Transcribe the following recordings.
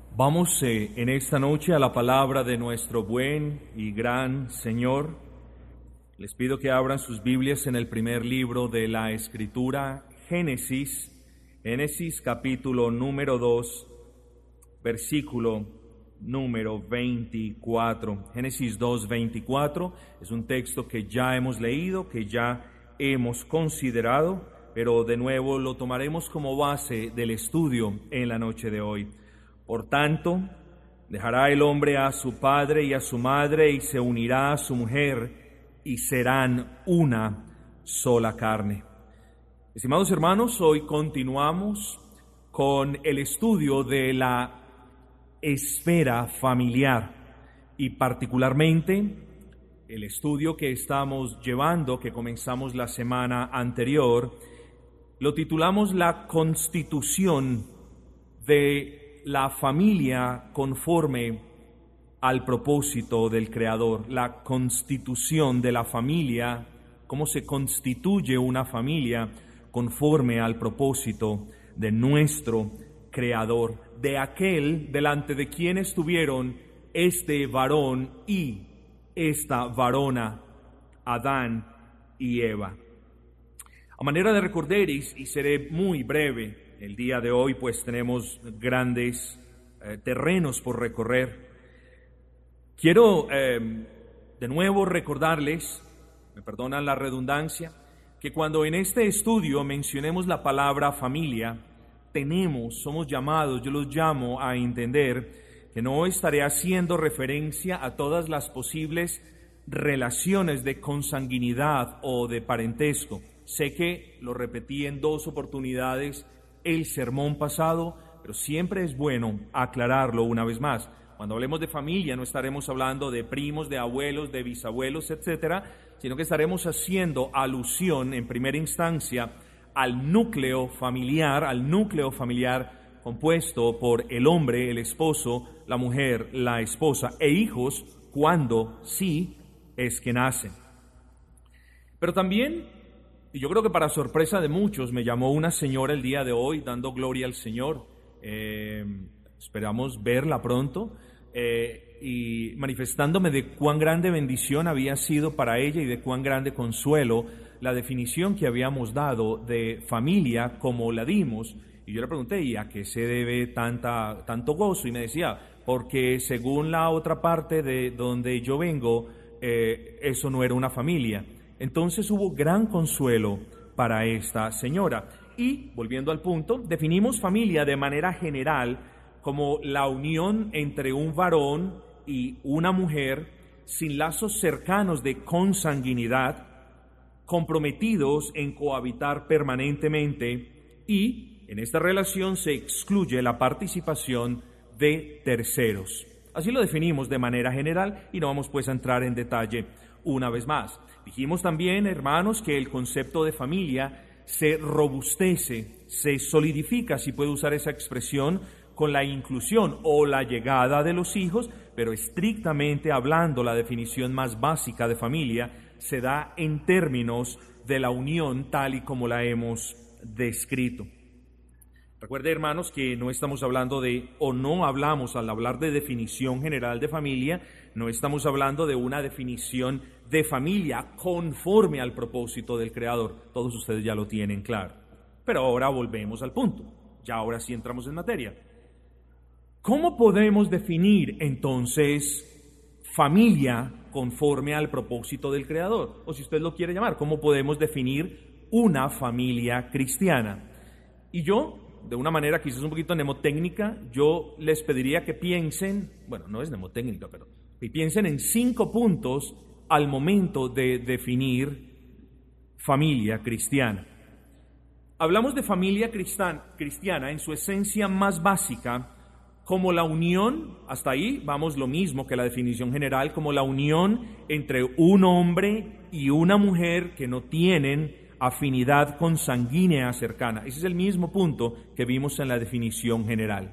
Vamos en esta noche a la palabra de nuestro buen y gran Señor. Les pido que abran sus Biblias en el primer libro de la Escritura, Génesis capítulo número 2, versículo número 24. Génesis 2, 24 es un texto que ya hemos leído, que ya hemos considerado, pero de nuevo lo tomaremos como base del estudio en la noche de hoy. Por tanto, dejará el hombre a su padre y a su madre y se unirá a su mujer y serán una sola carne. Estimados hermanos, hoy continuamos con el estudio de la esfera familiar y particularmente el estudio que estamos llevando, que comenzamos la semana anterior, lo titulamos La constitución de la familia conforme al propósito del Creador, la constitución de la familia, cómo se constituye una familia conforme al propósito de nuestro Creador, de aquel delante de quien estuvieron este varón y esta varona, Adán y Eva. A manera de recordar, y seré muy breve, el día de hoy pues tenemos grandes terrenos por recorrer. Quiero de nuevo recordarles, me perdonan la redundancia, que cuando en este estudio mencionemos la palabra familia, somos llamados, yo los llamo a entender que no estaré haciendo referencia a todas las posibles relaciones de consanguinidad o de parentesco. Sé que lo repetí en 2 oportunidades el sermón pasado, pero siempre es bueno aclararlo una vez más. Cuando hablemos de familia no estaremos hablando de primos, de abuelos, de bisabuelos, etcétera, sino que estaremos haciendo alusión en primera instancia al núcleo familiar compuesto por el hombre, el esposo, la mujer, la esposa e hijos, cuando sí es que nacen. Pero también, y yo creo que para sorpresa de muchos, me llamó una señora el día de hoy dando gloria al Señor. Esperamos verla pronto y manifestándome de cuán grande bendición había sido para ella y de cuán grande consuelo la definición que habíamos dado de familia como la dimos. Y yo le pregunté, ¿y a qué se debe tanto gozo? Y me decía, porque según la otra parte de donde yo vengo, eso no era una familia. Entonces hubo gran consuelo para esta señora. Y, volviendo al punto, definimos familia de manera general como la unión entre un varón y una mujer sin lazos cercanos de consanguinidad, comprometidos en cohabitar permanentemente, y en esta relación se excluye la participación de terceros. Así lo definimos de manera general y no vamos pues a entrar en detalle una vez más. Dijimos también, hermanos, que el concepto de familia se robustece, se solidifica, si puedo usar esa expresión, con la inclusión o la llegada de los hijos, pero estrictamente hablando, la definición más básica de familia se da en términos de la unión tal y como la hemos descrito. Recuerde, hermanos, que no estamos hablando no hablamos al hablar de definición general de familia, no estamos hablando de una definición de familia conforme al propósito del Creador. Todos ustedes ya lo tienen claro. Pero ahora volvemos al punto. Ya ahora sí entramos en materia. ¿Cómo podemos definir entonces familia conforme al propósito del Creador? O si usted lo quiere llamar, ¿cómo podemos definir una familia cristiana? Y yo, de una manera quizás un poquito mnemotécnica, yo les pediría que piensen, bueno, no es mnemotécnica, pero que piensen en 5 puntos al momento de definir familia cristiana. Hablamos de familia cristiana en su esencia más básica como la unión, hasta ahí vamos lo mismo que la definición general, como la unión entre un hombre y una mujer que no tienen afinidad consanguínea cercana. Ese es el mismo punto que vimos en la definición general.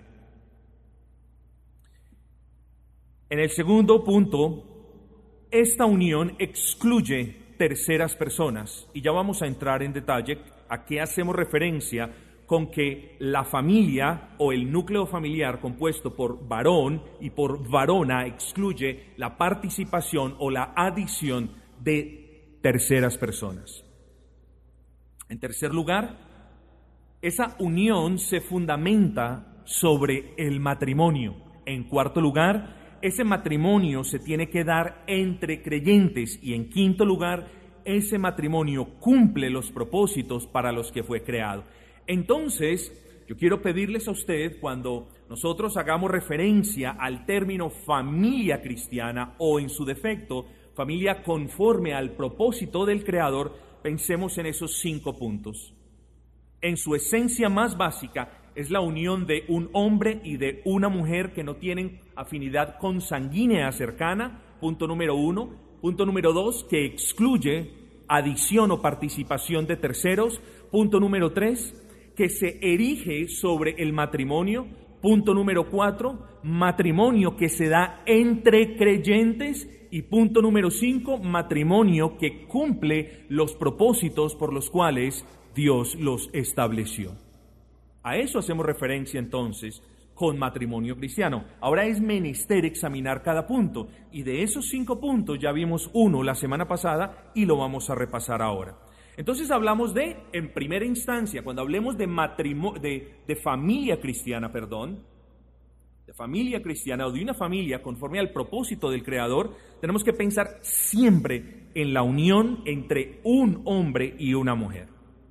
En el segundo punto, esta unión excluye terceras personas, y ya vamos a entrar en detalle a qué hacemos referencia con que la familia o el núcleo familiar compuesto por varón y por varona excluye la participación o la adición de terceras personas. En tercer lugar, esa unión se fundamenta sobre el matrimonio. En cuarto lugar, ese matrimonio se tiene que dar entre creyentes. Y en quinto lugar, ese matrimonio cumple los propósitos para los que fue creado. Entonces, yo quiero pedirles a usted, cuando nosotros hagamos referencia al término familia cristiana o en su defecto, familia conforme al propósito del Creador, pensemos en esos 5 puntos. En su esencia más básica es la unión de un hombre y de una mujer que no tienen afinidad consanguínea cercana, punto número 1. Punto número 2, que excluye adición o participación de terceros. Punto número 3, que se erige sobre el matrimonio. Punto número 4, matrimonio que se da entre creyentes. Y punto número 5, matrimonio que cumple los propósitos por los cuales Dios los estableció. A eso hacemos referencia entonces con matrimonio cristiano. Ahora es menester examinar cada punto, y de esos 5 puntos ya vimos uno la semana pasada y lo vamos a repasar ahora. Entonces hablamos de, en primera instancia, cuando hablemos de familia cristiana, de familia cristiana o de una familia conforme al propósito del Creador, tenemos que pensar siempre en la unión entre un hombre y una mujer.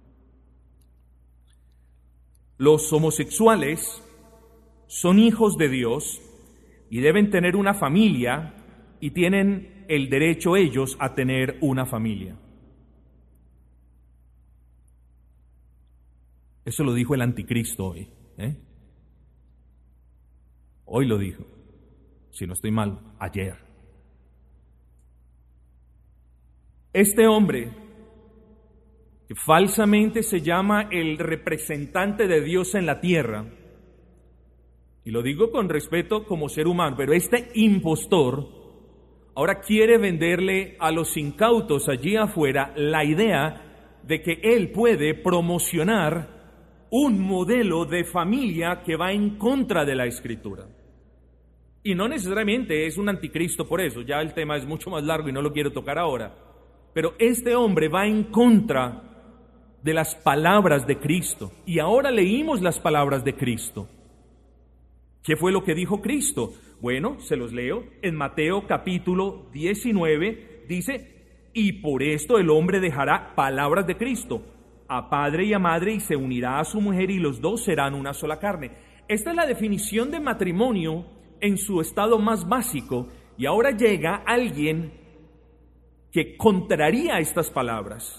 Los homosexuales son hijos de Dios y deben tener una familia, y tienen el derecho ellos a tener una familia. Eso lo dijo el anticristo hoy. Hoy lo dijo, si no estoy mal, ayer. Este hombre, que falsamente se llama el representante de Dios en la tierra, y lo digo con respeto como ser humano, pero este impostor ahora quiere venderle a los incautos allí afuera la idea de que él puede promocionar un modelo de familia que va en contra de la Escritura. Y no necesariamente es un anticristo por eso, ya el tema es mucho más largo y no lo quiero tocar ahora. Pero este hombre va en contra de las palabras de Cristo. Y ahora leímos las palabras de Cristo. ¿Qué fue lo que dijo Cristo? Bueno, se los leo. En Mateo capítulo 19 dice: y por esto el hombre dejará, palabras de Cristo, a padre y a madre, y se unirá a su mujer, y los dos serán una sola carne. Esta es la definición de matrimonio en su estado más básico, y ahora llega alguien que contraría estas palabras.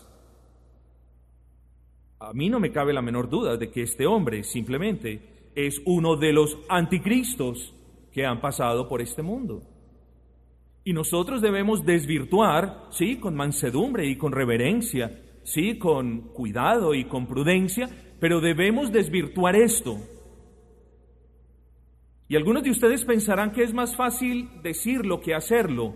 A mí no me cabe la menor duda de que este hombre simplemente es uno de los anticristos que han pasado por este mundo. Y nosotros debemos desvirtuar, sí, con mansedumbre y con reverencia, sí, con cuidado y con prudencia, pero debemos desvirtuar esto. Y algunos de ustedes pensarán que es más fácil decirlo que hacerlo.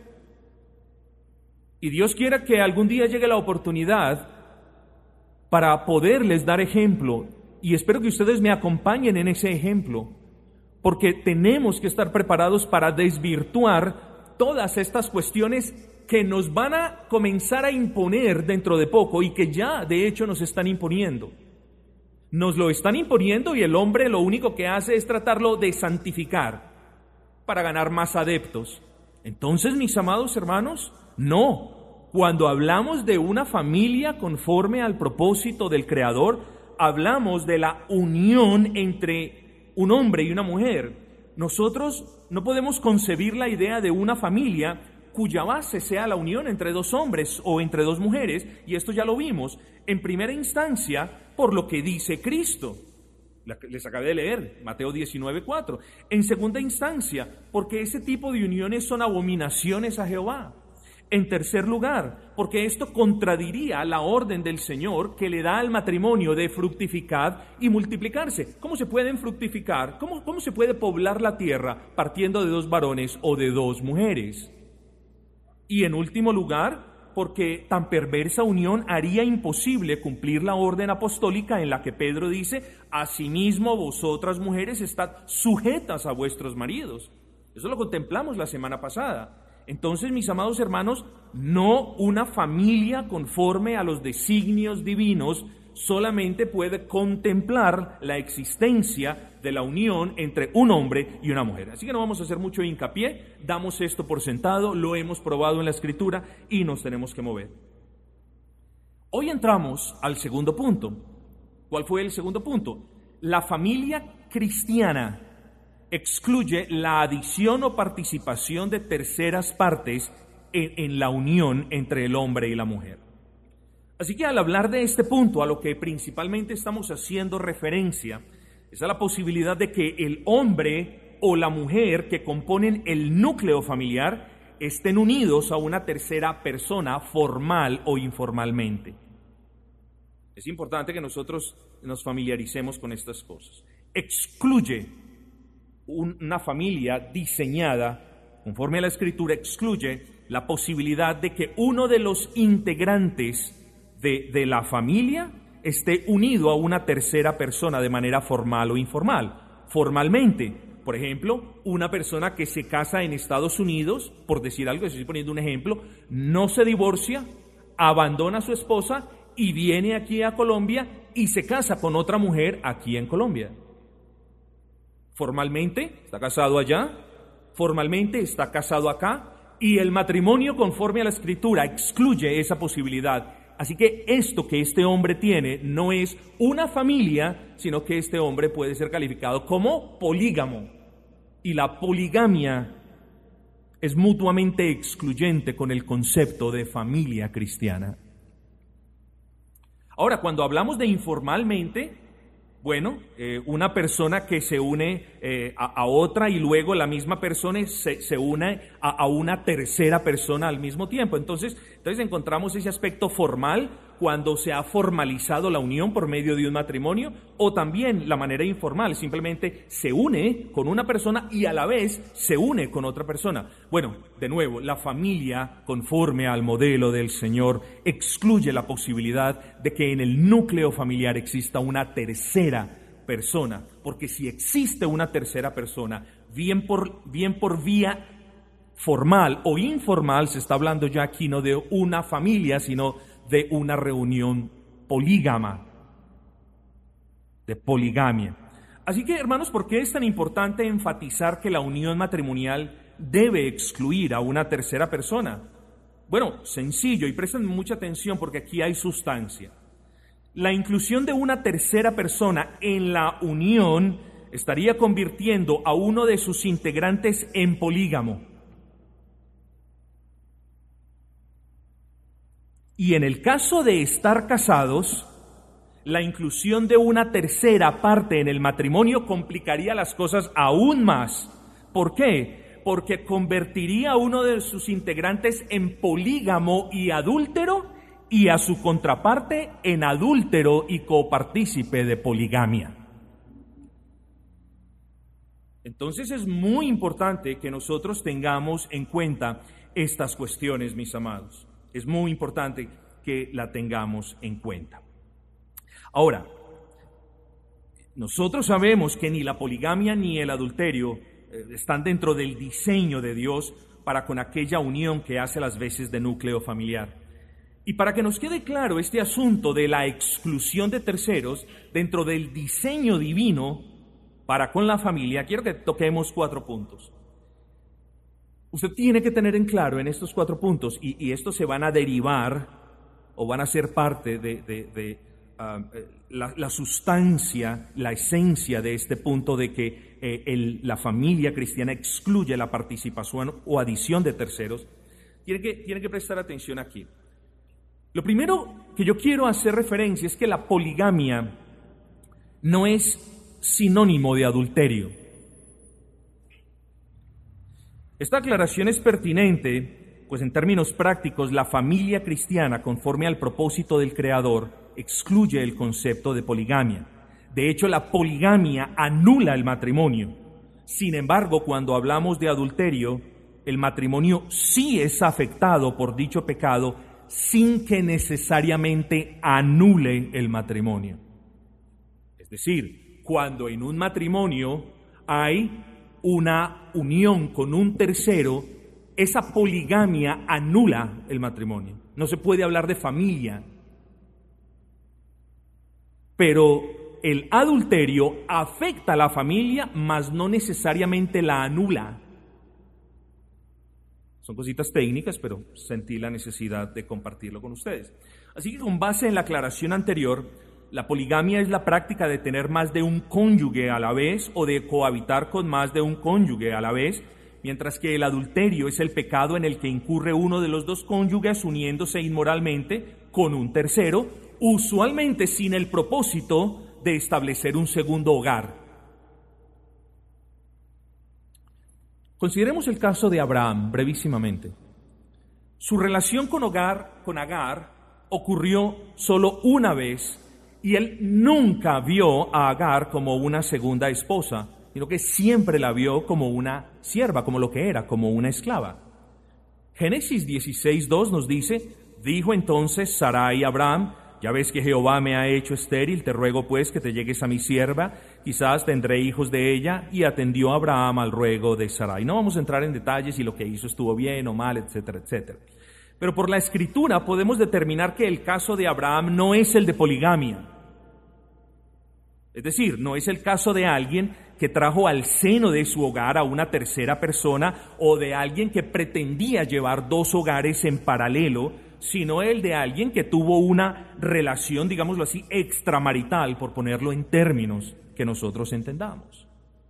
Y Dios quiera que algún día llegue la oportunidad para poderles dar ejemplo. Y espero que ustedes me acompañen en ese ejemplo, porque tenemos que estar preparados para desvirtuar todas estas cuestiones que nos van a comenzar a imponer dentro de poco y que ya de hecho nos están imponiendo. Nos lo están imponiendo y el hombre lo único que hace es tratarlo de santificar para ganar más adeptos. Entonces, mis amados hermanos, no. Cuando hablamos de una familia conforme al propósito del Creador, hablamos de la unión entre un hombre y una mujer. Nosotros no podemos concebir la idea de una familia cuya base sea la unión entre 2 hombres o entre 2 mujeres, y esto ya lo vimos en primera instancia por lo que dice Cristo. Les acabé de leer, Mateo 19:4. En segunda instancia, porque ese tipo de uniones son abominaciones a Jehová. En tercer lugar, porque esto contradiría la orden del Señor que le da al matrimonio de fructificar y multiplicarse. ¿Cómo se pueden fructificar? ¿Cómo se puede poblar la tierra partiendo de 2 varones o de 2 mujeres? Y en último lugar, porque tan perversa unión haría imposible cumplir la orden apostólica en la que Pedro dice: asimismo vosotras mujeres estad sujetas a vuestros maridos. Eso lo contemplamos la semana pasada. Entonces, mis amados hermanos, no una familia conforme a los designios divinos solamente puede contemplar la existencia de la unión entre un hombre y una mujer. Así que no vamos a hacer mucho hincapié, damos esto por sentado, lo hemos probado en la Escritura y nos tenemos que mover. Hoy entramos al segundo punto. ¿Cuál fue el segundo punto? La familia cristiana excluye la adición o participación de terceras partes en la unión entre el hombre y la mujer. Así que al hablar de este punto, a lo que principalmente estamos haciendo referencia es a la posibilidad de que el hombre o la mujer que componen el núcleo familiar estén unidos a una tercera persona formal o informalmente. Es importante que nosotros nos familiaricemos con estas cosas. Excluye una familia diseñada, conforme a la Escritura, excluye la posibilidad de que uno de los integrantes de la familia esté unido a una tercera persona de manera formal o informal. Formalmente, por ejemplo, una persona que se casa en Estados Unidos, por decir algo, estoy poniendo un ejemplo, no se divorcia, abandona a su esposa y viene aquí a Colombia y se casa con otra mujer aquí en Colombia. Formalmente está casado allá, formalmente está casado acá, y el matrimonio conforme a la Escritura excluye esa posibilidad. Así que esto que este hombre tiene no es una familia, sino que este hombre puede ser calificado como polígamo. Y la poligamia es mutuamente excluyente con el concepto de familia cristiana. Ahora, cuando hablamos de informalmente, bueno, una persona que se une a otra y luego la misma persona se une a una tercera persona al mismo tiempo. Entonces encontramos ese aspecto formal cuando se ha formalizado la unión por medio de un matrimonio, o también la manera informal, simplemente se une con una persona y a la vez se une con otra persona. Bueno, de nuevo, la familia, conforme al modelo del Señor, excluye la posibilidad de que en el núcleo familiar exista una tercera persona, porque si existe una tercera persona, bien por vía formal o informal, se está hablando ya aquí no de una familia, sino de una reunión polígama, de poligamia. Así que, hermanos, ¿por qué es tan importante enfatizar que la unión matrimonial debe excluir a una tercera persona? Bueno, sencillo, y presten mucha atención porque aquí hay sustancia. La inclusión de una tercera persona en la unión estaría convirtiendo a uno de sus integrantes en polígamo. Y en el caso de estar casados, la inclusión de una tercera parte en el matrimonio complicaría las cosas aún más. ¿Por qué? Porque convertiría a uno de sus integrantes en polígamo y adúltero, y a su contraparte en adúltero y copartícipe de poligamia. Entonces es muy importante que nosotros tengamos en cuenta estas cuestiones, mis amados. Es muy importante que la tengamos en cuenta. Ahora, nosotros sabemos que ni la poligamia ni el adulterio están dentro del diseño de Dios para con aquella unión que hace las veces de núcleo familiar. Y para que nos quede claro este asunto de la exclusión de terceros dentro del diseño divino para con la familia, quiero que toquemos 4 puntos. Usted tiene que tener en claro en estos 4 puntos, y estos se van a derivar o van a ser parte de la sustancia, la esencia de este punto de que la familia cristiana excluye la participación o adición de terceros. Tiene que prestar atención aquí. Lo primero que yo quiero hacer referencia es que la poligamia no es sinónimo de adulterio. Esta aclaración es pertinente, pues en términos prácticos, la familia cristiana, conforme al propósito del Creador, excluye el concepto de poligamia. De hecho, la poligamia anula el matrimonio. Sin embargo, cuando hablamos de adulterio, el matrimonio sí es afectado por dicho pecado sin que necesariamente anule el matrimonio. Es decir, cuando en un matrimonio hay una unión con un tercero, esa poligamia anula el matrimonio. No se puede hablar de familia. Pero el adulterio afecta a la familia, mas no necesariamente la anula. Son cositas técnicas, pero sentí la necesidad de compartirlo con ustedes. Así que con base en la aclaración anterior, la poligamia es la práctica de tener más de un cónyuge a la vez o de cohabitar con más de un cónyuge a la vez, mientras que el adulterio es el pecado en el que incurre uno de los dos cónyuges uniéndose inmoralmente con un tercero, usualmente sin el propósito de establecer un segundo hogar. Consideremos el caso de Abraham brevísimamente. Su relación con Agar ocurrió solo una vez y él nunca vio a Agar como una segunda esposa, sino que siempre la vio como una sierva, como lo que era, como una esclava. Génesis 16:2 nos dice: dijo entonces Sarai a Abraham: ya ves que Jehová me ha hecho estéril, te ruego pues que te llegues a mi sierva, quizás tendré hijos de ella. Y atendió Abraham al ruego de Sarai. No vamos a entrar en detalles si lo que hizo estuvo bien o mal, etcétera, etcétera. Pero por la Escritura podemos determinar que el caso de Abraham no es el de poligamia. Es decir, no es el caso de alguien que trajo al seno de su hogar a una tercera persona o de alguien que pretendía llevar dos hogares en paralelo, sino el de alguien que tuvo una relación, digámoslo así, extramarital, por ponerlo en términos que nosotros entendamos.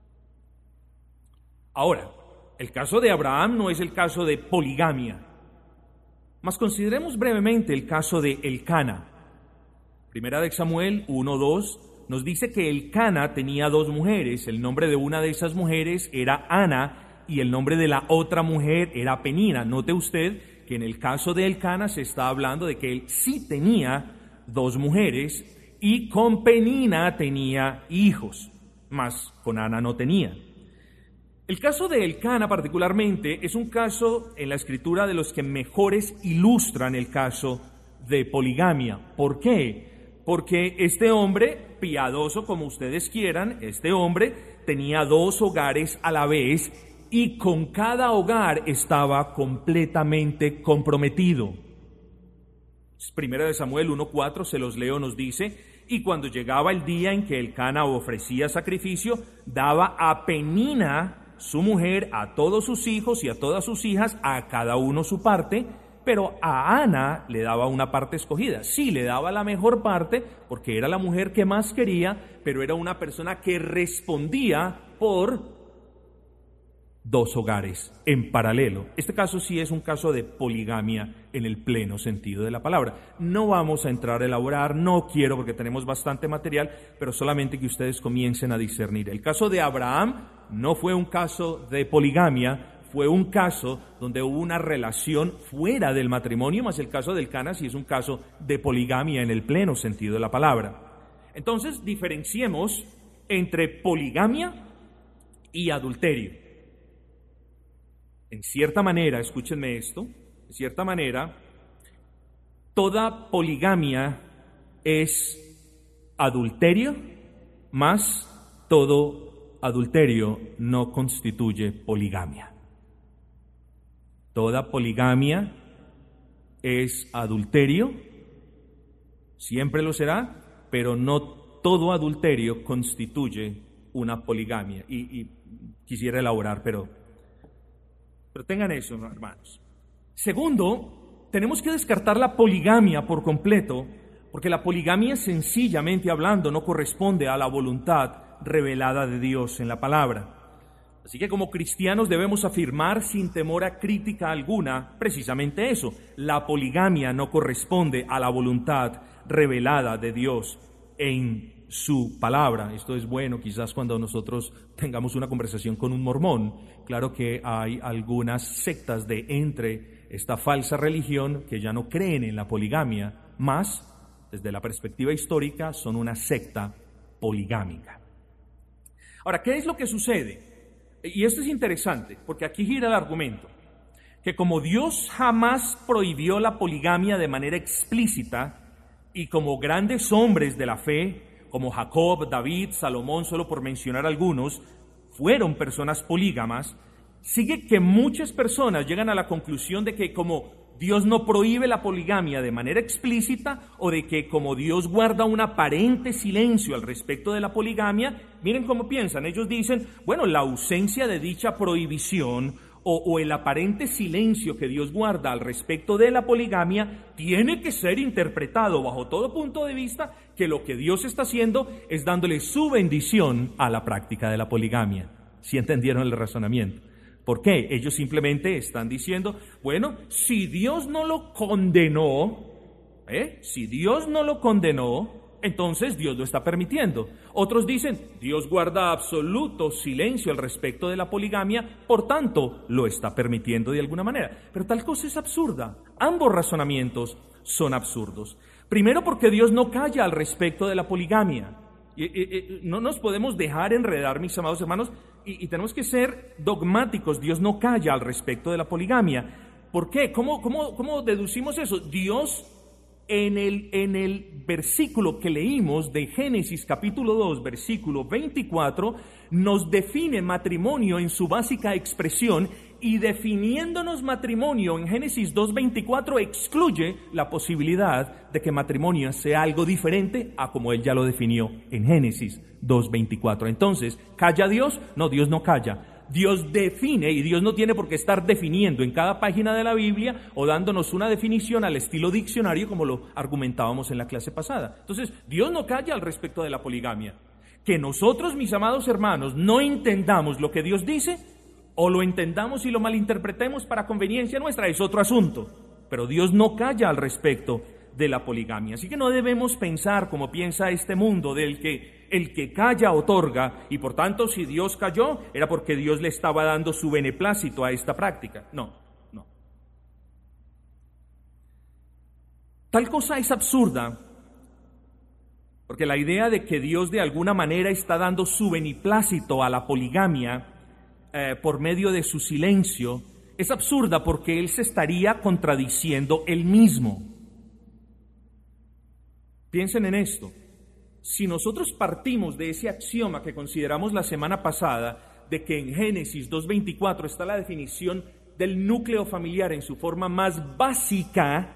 Ahora, el caso de Abraham no es el caso de poligamia, mas consideremos brevemente el caso de Elcana. Primera de Samuel 1:2 nos dice que Elcana tenía dos mujeres. El nombre de una de esas mujeres era Ana y el nombre de la otra mujer era Penina. Note usted que en el caso de Elcana se está hablando de que él sí tenía dos mujeres y con Penina tenía hijos, mas con Ana no tenía. El caso de Elcana particularmente es un caso en la Escritura de los que mejores ilustran el caso de poligamia. ¿Por qué? Porque este hombre, piadoso como ustedes quieran, este hombre tenía dos hogares a la vez y con cada hogar estaba completamente comprometido. Primera de Samuel 1:4, se los leo, nos dice: y cuando llegaba el día en que Elcana ofrecía sacrificio, daba a Penina, su mujer, a todos sus hijos y a todas sus hijas, a cada uno su parte, pero a Ana le daba una parte escogida. Sí, le daba la mejor parte porque era la mujer que más quería, pero era una persona que respondía por dos hogares en paralelo. Este caso sí es un caso de poligamia en el pleno sentido de la palabra. No vamos a entrar a elaborar, no quiero porque tenemos bastante material, pero solamente que ustedes comiencen a discernir. El caso de Abraham no fue un caso de poligamia, fue un caso donde hubo una relación fuera del matrimonio, más el caso del Elcana sí es un caso de poligamia en el pleno sentido de la palabra. Entonces, diferenciemos entre poligamia y adulterio. En cierta manera, escúchenme esto, en cierta manera, toda poligamia es adulterio, mas todo adulterio no constituye poligamia. Toda poligamia es adulterio, siempre lo será, pero no todo adulterio constituye una poligamia. Y quisiera elaborar, pero tengan eso, hermanos. Segundo, tenemos que descartar la poligamia por completo, porque la poligamia, sencillamente hablando, no corresponde a la voluntad revelada de Dios en la palabra. Así que como cristianos debemos afirmar sin temor a crítica alguna precisamente eso: la poligamia no corresponde a la voluntad revelada de Dios en su palabra. Esto es bueno quizás cuando nosotros tengamos una conversación con un mormón. Claro que hay algunas sectas de entre esta falsa religión que ya no creen en la poligamia, mas desde la perspectiva histórica son una secta poligámica. Ahora, ¿qué es lo que sucede? Y esto es interesante porque aquí gira el argumento. que como Dios jamás prohibió la poligamia de manera explícita, y como grandes hombres de la fe, como Jacob, David, Salomón, solo por mencionar algunos, fueron personas polígamas, sigue que muchas personas llegan a la conclusión de que como Dios no prohíbe la poligamia de manera explícita, o de que como Dios guarda un aparente silencio al respecto de la poligamia, miren cómo piensan. Ellos dicen, bueno, la ausencia de dicha prohibición o el aparente silencio que Dios guarda al respecto de la poligamia tiene que ser interpretado bajo todo punto de vista que lo que Dios está haciendo es dándole su bendición a la práctica de la poligamia. ¿Sí entendieron el razonamiento? ¿Por qué? Ellos simplemente están diciendo, bueno, si Dios no lo condenó, entonces Dios lo está permitiendo. Otros dicen, Dios guarda absoluto silencio al respecto de la poligamia, por tanto, lo está permitiendo de alguna manera. Pero tal cosa es absurda. Ambos razonamientos son absurdos. Primero porque Dios no calla al respecto de la poligamia. No nos podemos dejar enredar, mis amados hermanos, y tenemos que ser dogmáticos. Dios no calla al respecto de la poligamia. ¿Por qué? ¿Cómo deducimos eso? Dios en el versículo que leímos de Génesis capítulo 2, versículo 24, nos define matrimonio en su básica expresión, y definiéndonos matrimonio en Génesis 2:24 excluye la posibilidad de que matrimonio sea algo diferente a como Él ya lo definió en Génesis 2:24. Entonces, ¿calla Dios? No, Dios no calla. Dios define, y Dios no tiene por qué estar definiendo en cada página de la Biblia o dándonos una definición al estilo diccionario como lo argumentábamos en la clase pasada. Entonces, Dios no calla al respecto de la poligamia. Que nosotros, mis amados hermanos, no entendamos lo que Dios dice, o lo entendamos y lo malinterpretemos para conveniencia nuestra, es otro asunto. Pero Dios no calla al respecto de la poligamia. Así que no debemos pensar como piensa este mundo, del que el que calla otorga, y por tanto si Dios calló era porque Dios le estaba dando su beneplácito a esta práctica. No. Tal cosa es absurda, porque la idea de que Dios de alguna manera está dando su beneplácito a la poligamia por medio de su silencio es absurda, porque Él se estaría contradiciendo Él mismo. Piensen en esto. Si nosotros partimos de ese axioma que consideramos la semana pasada, de que en Génesis 2:24 está la definición del núcleo familiar en su forma más básica,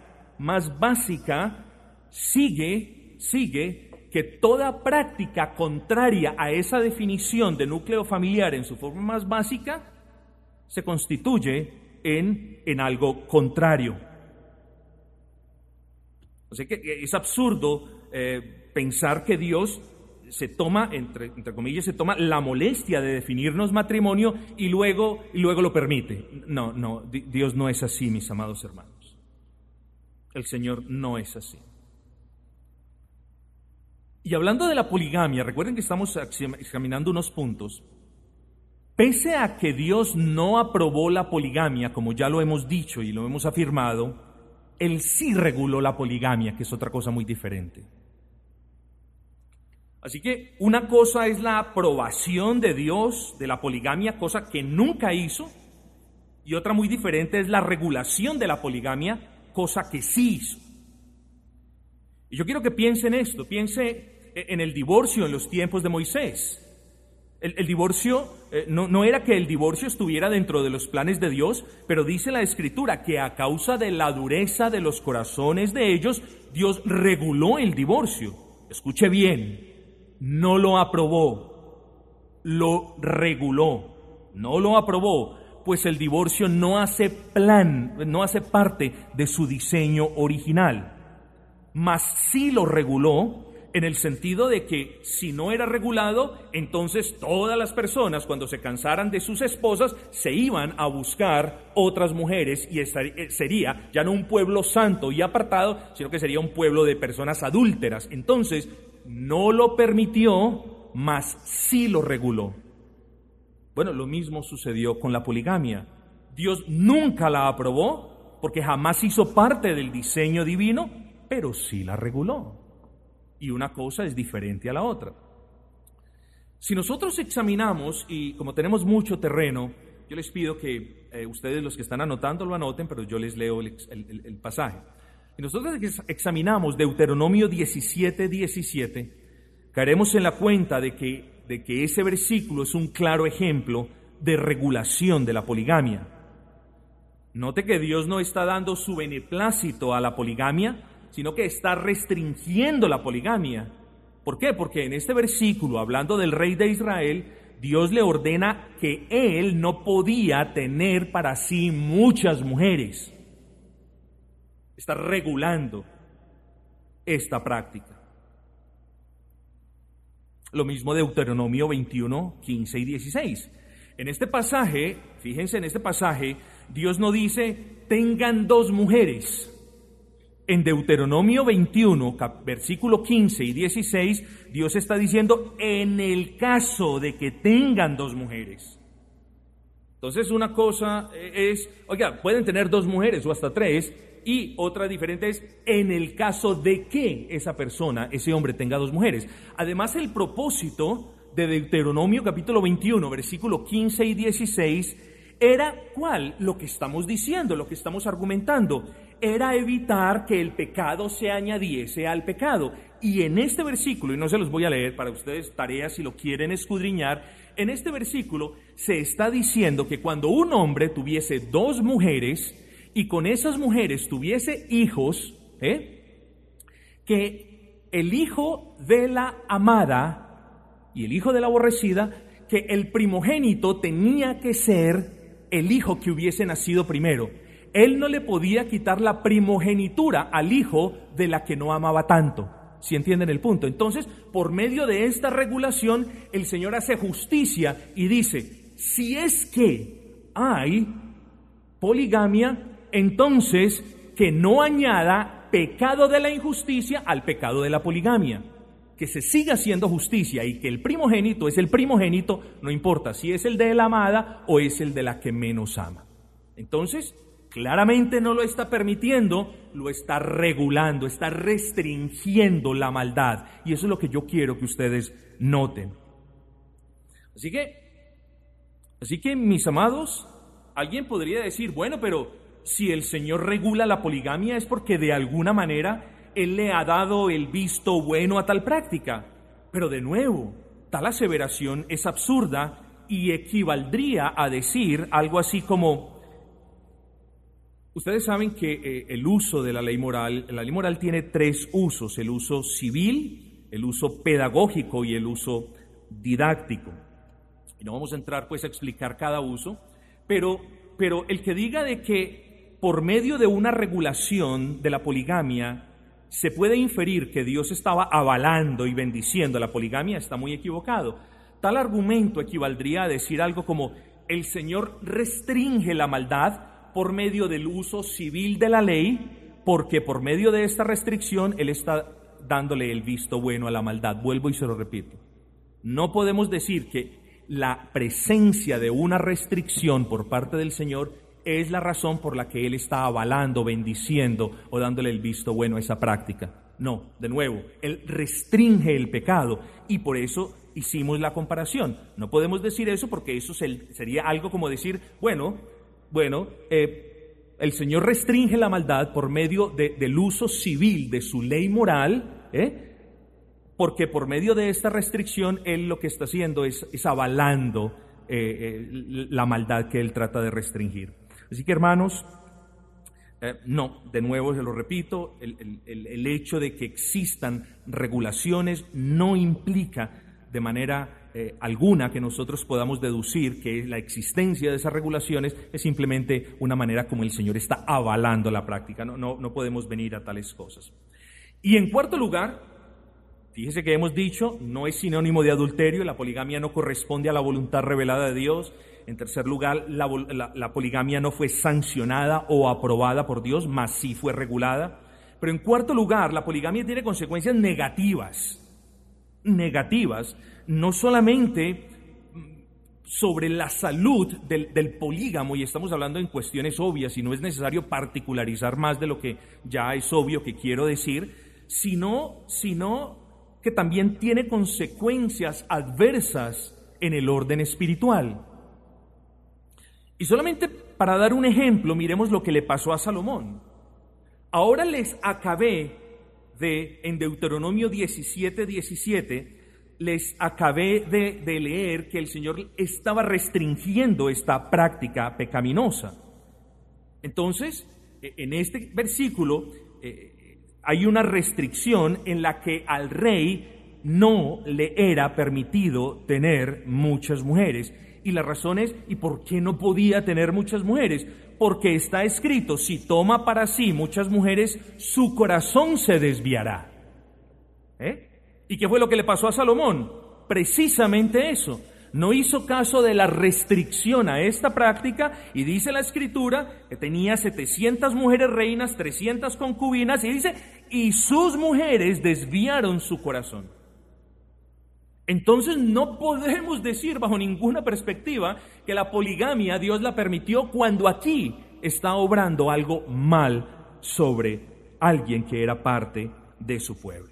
sigue que toda práctica contraria a esa definición de núcleo familiar en su forma más básica se constituye en algo contrario. O sea que es absurdo pensar que Dios se toma, entre comillas, se toma la molestia de definirnos matrimonio y luego lo permite. No, Dios no es así, mis amados hermanos. El Señor no es así. Y hablando de la poligamia, recuerden que estamos examinando unos puntos. Pese a que Dios no aprobó la poligamia, como ya lo hemos dicho y lo hemos afirmado, Él sí reguló la poligamia, que es otra cosa muy diferente. Así que una cosa es la aprobación de Dios de la poligamia, cosa que nunca hizo, y otra muy diferente es la regulación de la poligamia, cosa que sí hizo. Y yo quiero que piense en esto, piense en el divorcio en los tiempos de Moisés. El divorcio, no era que el divorcio estuviera dentro de los planes de Dios, pero dice la Escritura que a causa de la dureza de los corazones de ellos, Dios reguló el divorcio. Escuche bien, no lo aprobó, lo reguló, no lo aprobó, pues el divorcio no hace parte de su diseño original, mas sí lo reguló, en el sentido de que si no era regulado, entonces todas las personas cuando se cansaran de sus esposas se iban a buscar otras mujeres y sería ya no un pueblo santo y apartado, sino que sería un pueblo de personas adúlteras. Entonces no lo permitió, mas sí lo reguló. Bueno, lo mismo sucedió con la poligamia. Dios nunca la aprobó porque jamás hizo parte del diseño divino, pero sí la reguló. Y una cosa es diferente a la otra. Si nosotros examinamos, y como tenemos mucho terreno, Yo les pido que ustedes, los que están anotando, lo anoten, pero yo les leo el pasaje. Y nosotros examinamos Deuteronomio 17:17, caeremos en la cuenta de que ese versículo es un claro ejemplo de regulación de la poligamia. Note que Dios no está dando su beneplácito a la poligamia, sino que está restringiendo la poligamia. ¿Por qué? Porque en este versículo, hablando del rey de Israel, Dios le ordena que él no podía tener para sí muchas mujeres. Está regulando esta práctica. Lo mismo Deuteronomio 21, 15 y 16. En este pasaje, fíjense, en este pasaje, Dios no dice, tengan 2 mujeres. En Deuteronomio 21, versículo 15 y 16, Dios está diciendo, en el caso de que tengan 2 mujeres. Entonces, una cosa es, oiga, pueden tener 2 mujeres o hasta 3, y otra diferente es, en el caso de que esa persona, ese hombre, tenga 2 mujeres. Además, el propósito de Deuteronomio capítulo 21, versículo 15 y 16, era ¿cuál? Lo que estamos diciendo, lo que estamos argumentando. Era evitar que el pecado se añadiese al pecado. Y en este versículo, y no se los voy a leer para ustedes, tareas si lo quieren escudriñar, en este versículo se está diciendo que cuando un hombre tuviese 2 mujeres y con esas mujeres tuviese hijos, que el hijo de la amada y el hijo de la aborrecida, que el primogénito tenía que ser el hijo que hubiese nacido primero. Él no le podía quitar la primogenitura al hijo de la que no amaba tanto. ¿Sí entienden el punto? Entonces, por medio de esta regulación, el Señor hace justicia y dice, si es que hay poligamia, entonces que no añada pecado de la injusticia al pecado de la poligamia. Que se siga haciendo justicia y que el primogénito es el primogénito, no importa si es el de la amada o es el de la que menos ama. Entonces, claramente no lo está permitiendo, lo está regulando, está restringiendo la maldad. Y eso es lo que yo quiero que ustedes noten. Así que mis amados, alguien podría decir, bueno, pero si el Señor regula la poligamia es porque de alguna manera Él le ha dado el visto bueno a tal práctica. Pero de nuevo, tal aseveración es absurda y equivaldría a decir algo así como, ustedes saben que el uso de la ley moral tiene 3 usos, el uso civil, el uso pedagógico y el uso didáctico. Y no vamos a entrar pues a explicar cada uso, pero el que diga de que por medio de una regulación de la poligamia se puede inferir que Dios estaba avalando y bendiciendo la poligamia, está muy equivocado. Tal argumento equivaldría a decir algo como, el Señor restringe la maldad por medio del uso civil de la ley, porque por medio de esta restricción Él está dándole el visto bueno a la maldad. Vuelvo y se lo repito. No podemos decir que la presencia de una restricción por parte del Señor es la razón por la que Él está avalando, bendiciendo o dándole el visto bueno a esa práctica. No, de nuevo, Él restringe el pecado y por eso hicimos la comparación. No podemos decir eso porque eso sería algo como decir, el Señor restringe la maldad por medio del uso civil de su ley moral, porque por medio de esta restricción Él lo que está haciendo es avalando la maldad que Él trata de restringir. Así que, hermanos, no, de nuevo se lo repito, el hecho de que existan regulaciones no implica de manera alguna que nosotros podamos deducir que la existencia de esas regulaciones es simplemente una manera como el Señor está avalando la práctica. No podemos venir a tales cosas. Y en cuarto lugar, fíjese que hemos dicho, no es sinónimo de adulterio, la poligamia no corresponde a la voluntad revelada de Dios. En tercer lugar, la poligamia no fue sancionada o aprobada por Dios, mas sí fue regulada. Pero en cuarto lugar, la poligamia tiene consecuencias negativas, no solamente sobre la salud del polígamo, y estamos hablando en cuestiones obvias y no es necesario particularizar más de lo que ya es obvio que quiero decir, sino que también tiene consecuencias adversas en el orden espiritual. Y solamente para dar un ejemplo, miremos lo que le pasó a Salomón. Ahora les acabé en Deuteronomio 17:17, les acabé de leer que el Señor estaba restringiendo esta práctica pecaminosa. Entonces, en este versículo hay una restricción en la que al rey no le era permitido tener muchas mujeres. Y la razón es, ¿y por qué no podía tener muchas mujeres? Porque está escrito, si toma para sí muchas mujeres, su corazón se desviará. ¿Y qué fue lo que le pasó a Salomón? Precisamente eso. No hizo caso de la restricción a esta práctica y dice la Escritura que tenía 700 mujeres reinas, 300 concubinas y dice, y sus mujeres desviaron su corazón. Entonces no podemos decir bajo ninguna perspectiva que la poligamia Dios la permitió cuando aquí está obrando algo mal sobre alguien que era parte de su pueblo.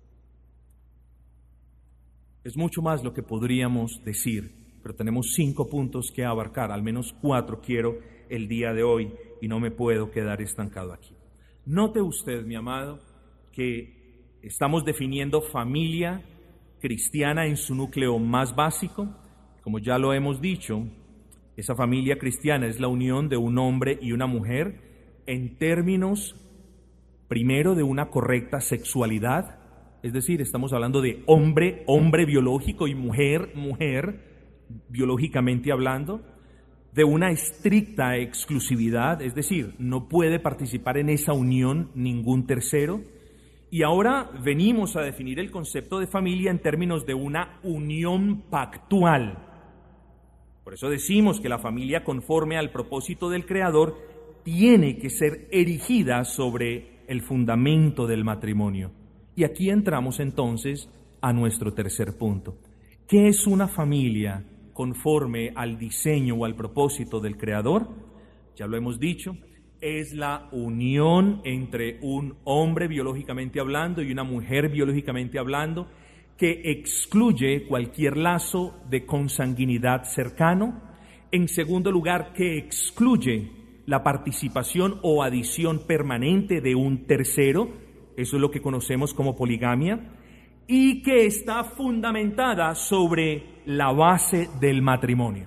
Es mucho más lo que podríamos decir, pero tenemos 5 puntos que abarcar, al menos 4 quiero el día de hoy y no me puedo quedar estancado aquí. Note usted, mi amado, que estamos definiendo familia cristiana en su núcleo más básico. Como ya lo hemos dicho, esa familia cristiana es la unión de un hombre y una mujer en términos, primero, de una correcta sexualidad, es decir, estamos hablando de hombre, hombre biológico y mujer, mujer, biológicamente hablando, de una estricta exclusividad, es decir, no puede participar en esa unión ningún tercero. Y ahora venimos a definir el concepto de familia en términos de una unión pactual. Por eso decimos que la familia, conforme al propósito del Creador, tiene que ser erigida sobre el fundamento del matrimonio. Y aquí entramos entonces a nuestro tercer punto. ¿Qué es una familia conforme al diseño o al propósito del Creador? Ya lo hemos dicho. Es la unión entre un hombre biológicamente hablando y una mujer biológicamente hablando que excluye cualquier lazo de consanguinidad cercano. En segundo lugar, que excluye la participación o adición permanente de un tercero, eso es lo que conocemos como poligamia, y que está fundamentada sobre la base del matrimonio.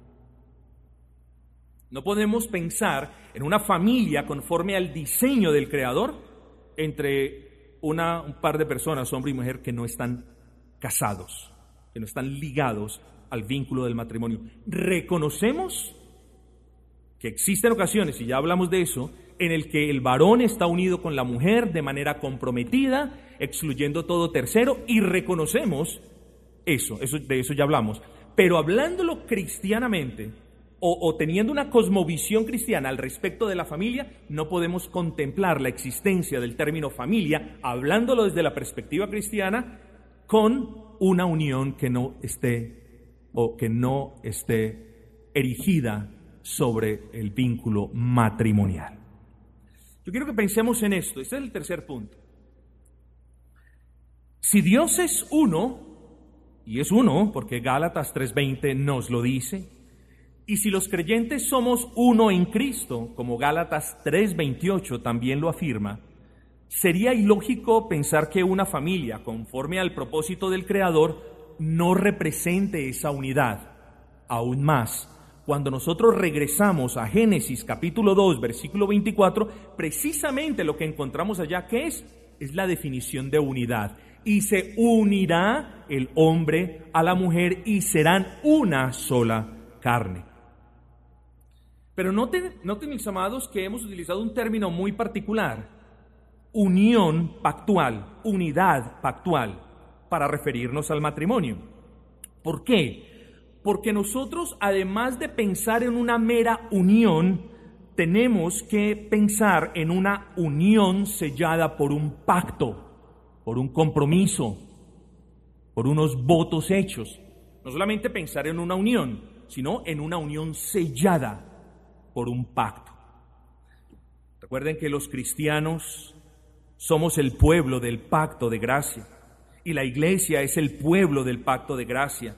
No podemos pensar en una familia conforme al diseño del Creador entre un par de personas, hombre y mujer, que no están casados, que no están ligados al vínculo del matrimonio. Reconocemos que existen ocasiones, y ya hablamos de eso, en el que el varón está unido con la mujer de manera comprometida, excluyendo todo tercero, y reconocemos eso, de eso ya hablamos. Pero hablándolo cristianamente, o teniendo una cosmovisión cristiana al respecto de la familia, no podemos contemplar la existencia del término familia, hablándolo desde la perspectiva cristiana, con una unión que no esté erigida sobre el vínculo matrimonial. Yo quiero que pensemos en esto. Este es el tercer punto. Si Dios es uno, y es uno porque Gálatas 3:20 nos lo dice, y si los creyentes somos uno en Cristo, como Gálatas 3:28 también lo afirma, sería ilógico pensar que una familia, conforme al propósito del Creador, no represente esa unidad. Aún más, cuando nosotros regresamos a Génesis capítulo 2, versículo 24, precisamente lo que encontramos allá, ¿qué es? Es la definición de unidad. Y se unirá el hombre a la mujer y serán una sola carne. Pero noten, mis amados, que hemos utilizado un término muy particular: unión pactual, unidad pactual, para referirnos al matrimonio. ¿Por qué? Porque nosotros, además de pensar en una mera unión, tenemos que pensar en una unión sellada por un pacto, por un compromiso, por unos votos hechos. No solamente pensar en una unión, sino en una unión sellada por un pacto. Recuerden que los cristianos somos el pueblo del pacto de gracia, y la iglesia es el pueblo del pacto de gracia.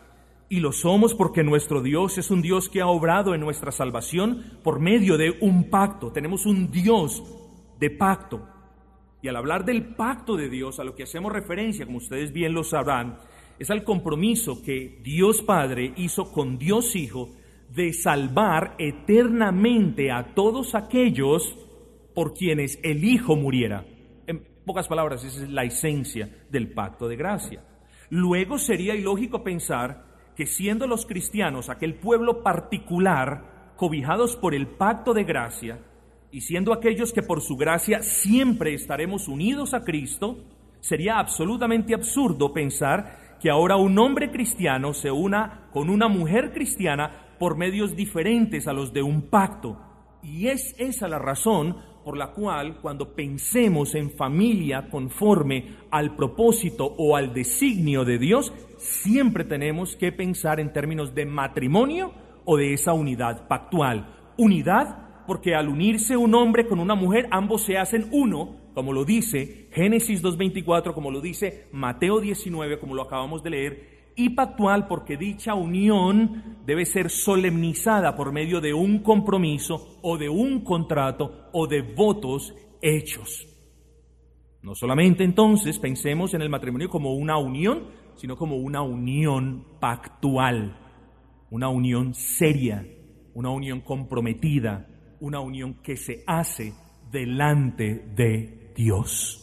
Y lo somos porque nuestro Dios es un Dios que ha obrado en nuestra salvación por medio de un pacto. Tenemos un Dios de pacto. Y al hablar del pacto de Dios, a lo que hacemos referencia, como ustedes bien lo sabrán, es al compromiso que Dios Padre hizo con Dios Hijo de salvar eternamente a todos aquellos por quienes el Hijo muriera. En pocas palabras, esa es la esencia del pacto de gracia. Luego sería ilógico pensar que siendo los cristianos aquel pueblo particular, cobijados por el pacto de gracia, y siendo aquellos que por su gracia siempre estaremos unidos a Cristo, sería absolutamente absurdo pensar que ahora un hombre cristiano se una con una mujer cristiana por medios diferentes a los de un pacto. Y es esa la razón por la cual cuando pensemos en familia conforme al propósito o al designio de Dios, siempre tenemos que pensar en términos de matrimonio o de esa unidad pactual. Unidad porque al unirse un hombre con una mujer, ambos se hacen uno, como lo dice Génesis 2:24, como lo dice Mateo 19, como lo acabamos de leer, y pactual porque dicha unión debe ser solemnizada por medio de un compromiso o de un contrato o de votos hechos. No solamente entonces pensemos en el matrimonio como una unión, sino como una unión pactual, una unión seria, una unión comprometida, una unión que se hace delante de Dios.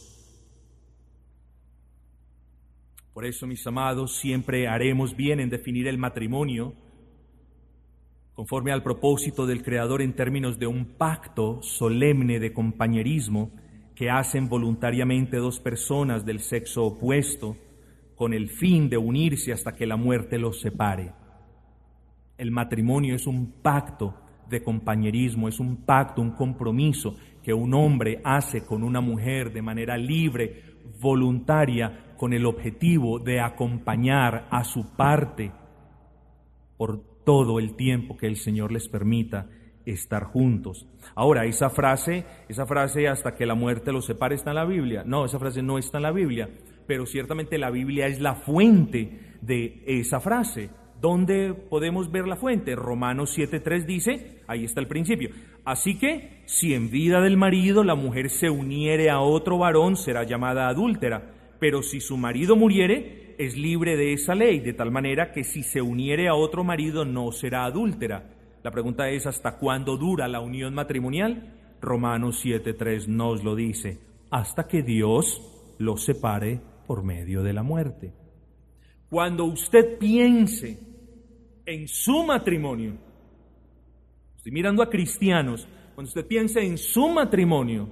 Por eso, mis amados, siempre haremos bien en definir el matrimonio conforme al propósito del Creador en términos de un pacto solemne de compañerismo que hacen voluntariamente dos personas del sexo opuesto con el fin de unirse hasta que la muerte los separe. El matrimonio es un pacto de compañerismo, es un pacto, un compromiso que un hombre hace con una mujer de manera libre, voluntaria, con el objetivo de acompañar a su parte por todo el tiempo que el Señor les permita estar juntos. Ahora, esa frase hasta que la muerte los separe está en la Biblia. No, esa frase no está en la Biblia, pero ciertamente la Biblia es la fuente de esa frase. ¿Dónde podemos ver la fuente? Romanos 7:3 dice, ahí está el principio. Así que, si en vida del marido la mujer se uniere a otro varón, será llamada adúltera. Pero si su marido muriere, es libre de esa ley, de tal manera que si se uniere a otro marido no será adúltera. La pregunta es, ¿hasta cuándo dura la unión matrimonial? Romanos 7:3 nos lo dice, hasta que Dios los separe por medio de la muerte. Cuando usted piense en su matrimonio, estoy mirando a cristianos, cuando usted piense en su matrimonio,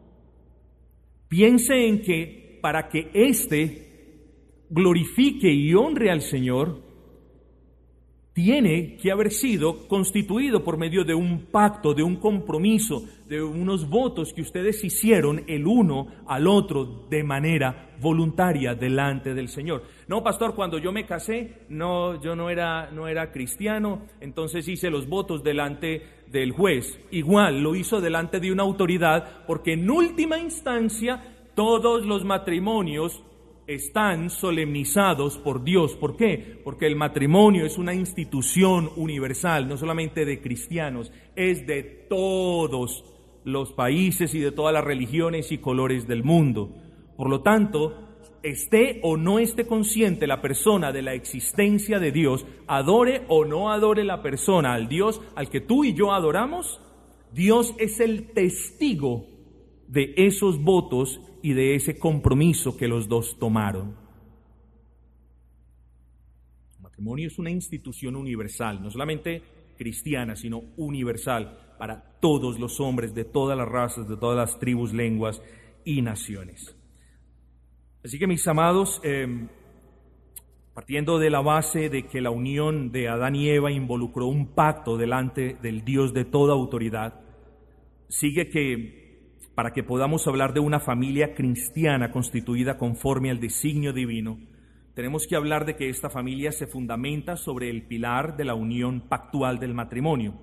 piense en que para que éste glorifique y honre al Señor, tiene que haber sido constituido por medio de un pacto, de un compromiso, de unos votos que ustedes hicieron el uno al otro de manera voluntaria delante del Señor. No, pastor, cuando yo me casé, yo no era cristiano, entonces hice los votos delante del juez. Igual lo hizo delante de una autoridad, porque en última instancia todos los matrimonios están solemnizados por Dios. ¿Por qué? Porque el matrimonio es una institución universal, no solamente de cristianos, es de todos los países y de todas las religiones y colores del mundo. Por lo tanto, esté o no esté consciente la persona de la existencia de Dios, adore o no adore la persona al Dios al que tú y yo adoramos, Dios es el testigo de esos votos y de ese compromiso que los dos tomaron. El matrimonio es una institución universal, no solamente cristiana, sino universal para todos los hombres de todas las razas, de todas las tribus, lenguas y naciones. Así que, mis amados, partiendo de la base de que la unión de Adán y Eva involucró un pacto delante del Dios de toda autoridad, sigue que para que podamos hablar de una familia cristiana constituida conforme al designio divino, tenemos que hablar de que esta familia se fundamenta sobre el pilar de la unión pactual del matrimonio.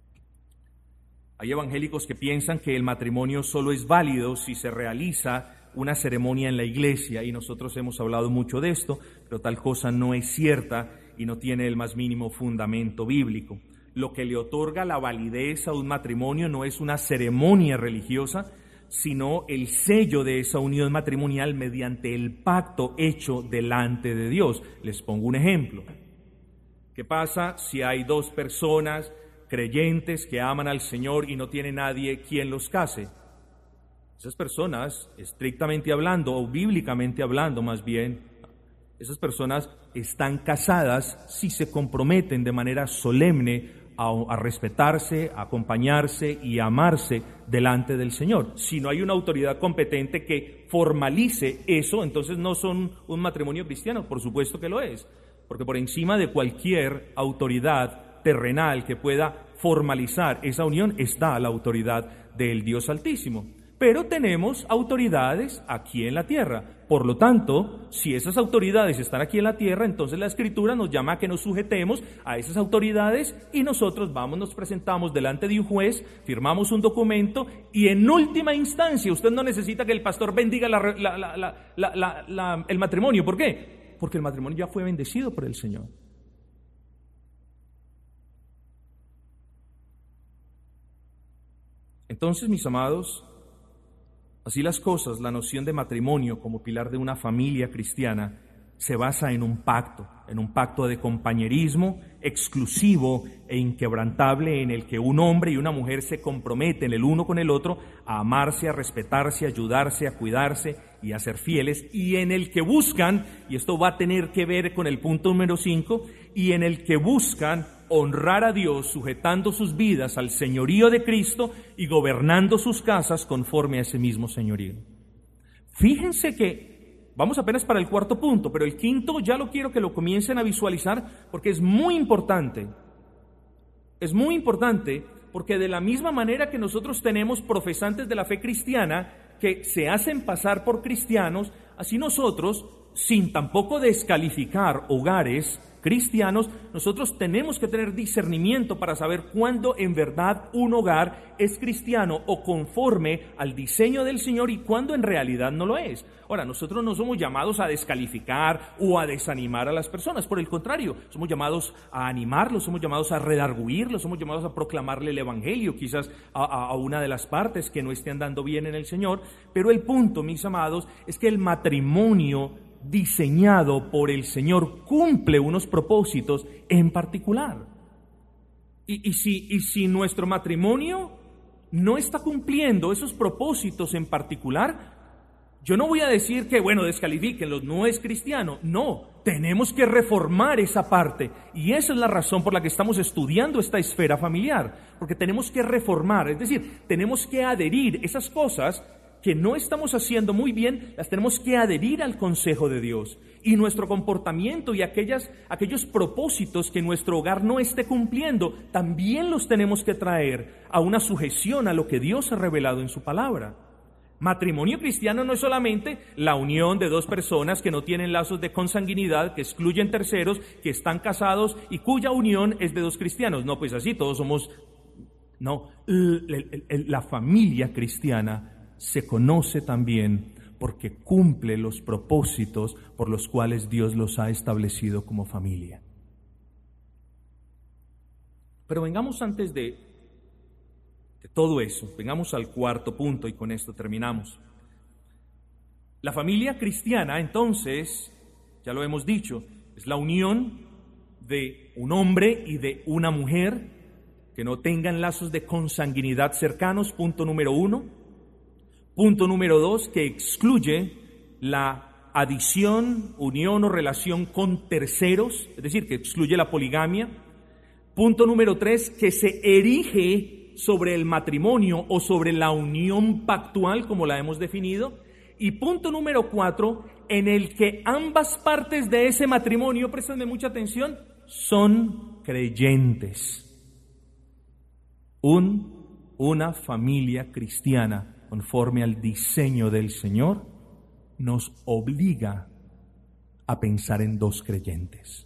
Hay evangélicos que piensan que el matrimonio solo es válido si se realiza una ceremonia en la iglesia, y nosotros hemos hablado mucho de esto, pero tal cosa no es cierta y no tiene el más mínimo fundamento bíblico. Lo que le otorga la validez a un matrimonio no es una ceremonia religiosa, sino el sello de esa unión matrimonial mediante el pacto hecho delante de Dios. Les pongo un ejemplo. ¿Qué pasa si hay dos personas creyentes que aman al Señor y no tiene nadie quien los case? Esas personas, estrictamente hablando, o bíblicamente hablando más bien, esas personas están casadas si se comprometen de manera solemne a respetarse, a acompañarse y a amarse delante del Señor. Si no hay una autoridad competente que formalice eso, entonces no son un matrimonio cristiano. Por supuesto que lo es, porque por encima de cualquier autoridad terrenal que pueda formalizar esa unión está la autoridad del Dios Altísimo. Pero tenemos autoridades aquí en la tierra. Por lo tanto, si esas autoridades están aquí en la tierra, entonces la Escritura nos llama a que nos sujetemos a esas autoridades y nosotros vamos, nos presentamos delante de un juez, firmamos un documento y en última instancia usted no necesita que el pastor bendiga el matrimonio. ¿Por qué? Porque el matrimonio ya fue bendecido por el Señor. Entonces, mis amados, así las cosas, la noción de matrimonio como pilar de una familia cristiana se basa en un pacto de compañerismo exclusivo e inquebrantable en el que un hombre y una mujer se comprometen el uno con el otro a amarse, a respetarse, a ayudarse, a cuidarse y a ser fieles, y en el que buscan, y esto va a tener que ver con el punto número 5, y en el que buscan honrar a Dios sujetando sus vidas al señorío de Cristo y gobernando sus casas conforme a ese mismo señorío. Fíjense que vamos apenas para el cuarto punto, pero el quinto ya lo quiero que lo comiencen a visualizar porque es muy importante. Es muy importante porque de la misma manera que nosotros tenemos profesantes de la fe cristiana que se hacen pasar por cristianos, así nosotros, sin tampoco descalificar hogares cristianos, nosotros tenemos que tener discernimiento para saber cuándo en verdad un hogar es cristiano o conforme al diseño del Señor y cuándo en realidad no lo es. Ahora, nosotros no somos llamados a descalificar o a desanimar a las personas, por el contrario, somos llamados a animarlos, somos llamados a redarguirlos, somos llamados a proclamarle el Evangelio, quizás a una de las partes que no esté andando bien en el Señor, pero el punto, mis amados, es que el matrimonio diseñado por el Señor cumple unos propósitos en particular. Y si nuestro matrimonio no está cumpliendo esos propósitos en particular, yo no voy a decir que, bueno, descalifíquenlos, no es cristiano. No, tenemos que reformar esa parte. Y esa es la razón por la que estamos estudiando esta esfera familiar. Porque tenemos que reformar, es decir, tenemos que adherir esas cosas que no estamos haciendo muy bien, las tenemos que adherir al consejo de Dios. Y nuestro comportamiento y aquellos propósitos que nuestro hogar no esté cumpliendo, también los tenemos que traer a una sujeción a lo que Dios ha revelado en su palabra. Matrimonio cristiano no es solamente la unión de dos personas que no tienen lazos de consanguinidad, que excluyen terceros, que están casados y cuya unión es de dos cristianos. No, pues así todos somos... No, la familia cristiana se conoce también porque cumple los propósitos por los cuales Dios los ha establecido como familia. Pero vengamos antes de todo eso, vengamos al cuarto punto y con esto terminamos. La familia cristiana, entonces, ya lo hemos dicho, es la unión de un hombre y de una mujer que no tengan lazos de consanguinidad cercanos, punto número 1. Punto número 2, que excluye la adición, unión o relación con terceros, es decir, que excluye la poligamia. Punto número 3, que se erige sobre el matrimonio o sobre la unión pactual, como la hemos definido. Y punto número 4, en el que ambas partes de ese matrimonio, préstenme mucha atención, son creyentes. Una familia cristiana conforme al diseño del Señor, nos obliga a pensar en dos creyentes.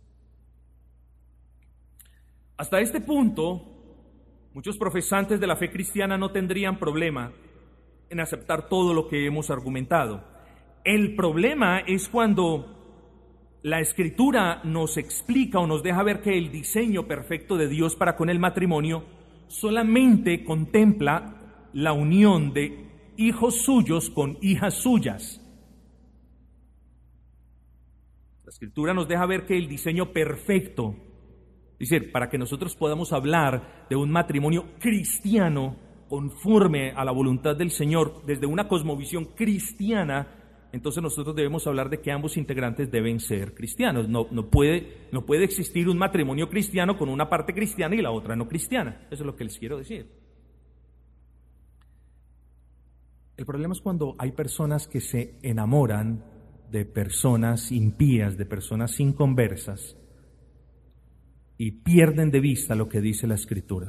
Hasta este punto, muchos profesantes de la fe cristiana no tendrían problema en aceptar todo lo que hemos argumentado. El problema es cuando la Escritura nos explica o nos deja ver que el diseño perfecto de Dios para con el matrimonio solamente contempla la unión de hijos suyos con hijas suyas. La Escritura nos deja ver que el diseño perfecto, es decir, para que nosotros podamos hablar de un matrimonio cristiano conforme a la voluntad del Señor desde una cosmovisión cristiana, entonces nosotros debemos hablar de que ambos integrantes deben ser cristianos. No puede existir un matrimonio cristiano con una parte cristiana y la otra no cristiana. Eso es lo que les quiero decir. El problema es cuando hay personas que se enamoran de personas impías, de personas inconversas, y pierden de vista lo que dice la Escritura.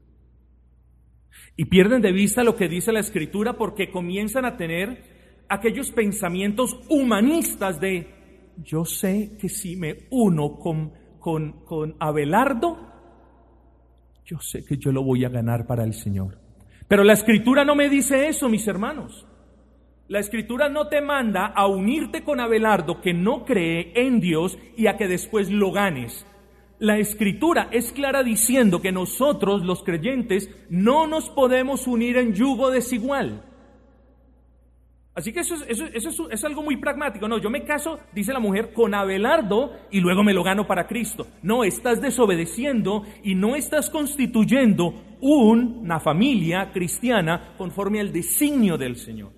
Y pierden de vista lo que dice la Escritura porque comienzan a tener aquellos pensamientos humanistas de: yo sé que si me uno con Abelardo, yo sé que yo lo voy a ganar para el Señor. Pero la Escritura no me dice eso, mis hermanos. La Escritura no te manda a unirte con Abelardo, que no cree en Dios, y a que después lo ganes. La Escritura es clara diciendo que nosotros, los creyentes, no nos podemos unir en yugo desigual. Así que eso es algo muy pragmático. No, yo me caso, dice la mujer, con Abelardo y luego me lo gano para Cristo. No, estás desobedeciendo y no estás constituyendo una familia cristiana conforme al designio del Señor.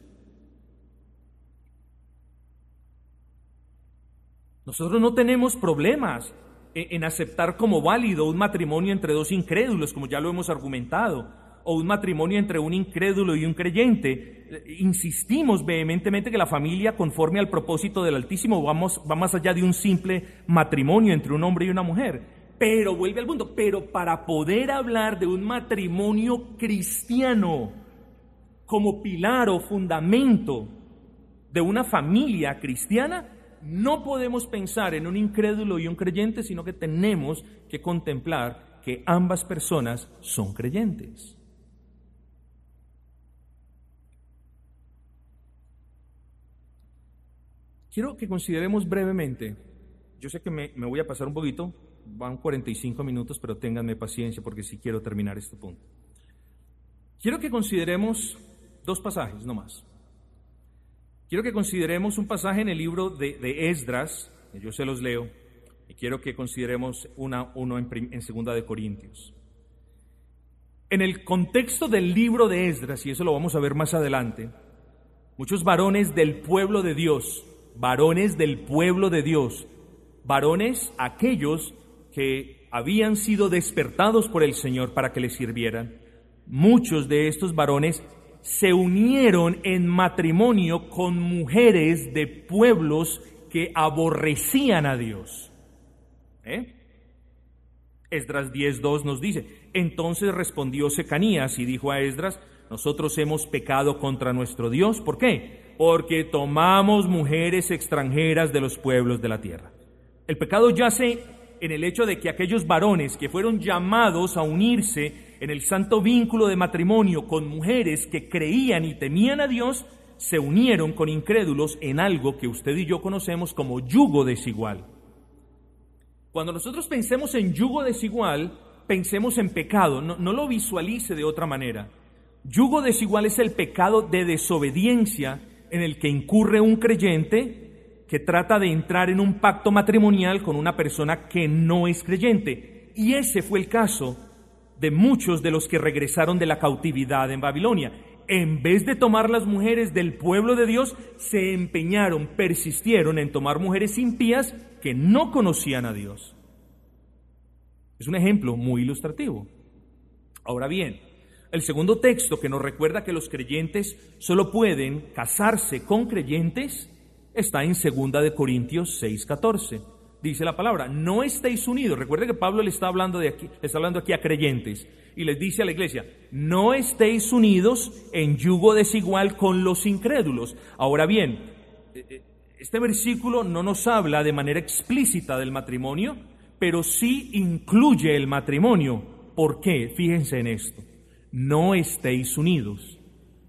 Nosotros no tenemos problemas en aceptar como válido un matrimonio entre dos incrédulos, como ya lo hemos argumentado, o un matrimonio entre un incrédulo y un creyente. Insistimos vehementemente que la familia, conforme al propósito del Altísimo, va más allá de un simple matrimonio entre un hombre y una mujer. Pero, vuelve al punto, pero para poder hablar de un matrimonio cristiano como pilar o fundamento de una familia cristiana, no podemos pensar en un incrédulo y un creyente, sino que tenemos que contemplar que ambas personas son creyentes. Quiero que consideremos brevemente, yo sé que me voy a pasar un poquito, van 45 minutos, pero ténganme paciencia porque sí quiero terminar este punto. Quiero que consideremos dos pasajes, no más. Quiero que consideremos un pasaje en el libro de Esdras, que yo se los leo, y quiero que consideremos uno en Segunda de Corintios. En el contexto del libro de Esdras, y eso lo vamos a ver más adelante, muchos varones del pueblo de Dios, varones aquellos que habían sido despertados por el Señor para que les sirvieran, muchos de estos varones se unieron en matrimonio con mujeres de pueblos que aborrecían a Dios. Esdras 10:2 nos dice: entonces respondió Secanías y dijo a Esdras: nosotros hemos pecado contra nuestro Dios. ¿Por qué? Porque tomamos mujeres extranjeras de los pueblos de la tierra. El pecado yace en el hecho de que aquellos varones que fueron llamados a unirse en el santo vínculo de matrimonio con mujeres que creían y temían a Dios, se unieron con incrédulos en algo que usted y yo conocemos como yugo desigual. Cuando nosotros pensemos en yugo desigual, pensemos en pecado, no lo visualice de otra manera. Yugo desigual es el pecado de desobediencia en el que incurre un creyente que trata de entrar en un pacto matrimonial con una persona que no es creyente. Y ese fue el caso de muchos de los que regresaron de la cautividad en Babilonia. En vez de tomar las mujeres del pueblo de Dios, se empeñaron, persistieron en tomar mujeres impías que no conocían a Dios. Es un ejemplo muy ilustrativo. Ahora bien, el segundo texto que nos recuerda que los creyentes solo pueden casarse con creyentes está en 2 de Corintios 6:14. Dice la palabra: no estéis unidos. Recuerde que Pablo le está hablando aquí a creyentes y les dice a la iglesia: no estéis unidos en yugo desigual con los incrédulos. Ahora bien, este versículo no nos habla de manera explícita del matrimonio, pero sí incluye el matrimonio. ¿Por qué? Fíjense en esto: no estéis unidos.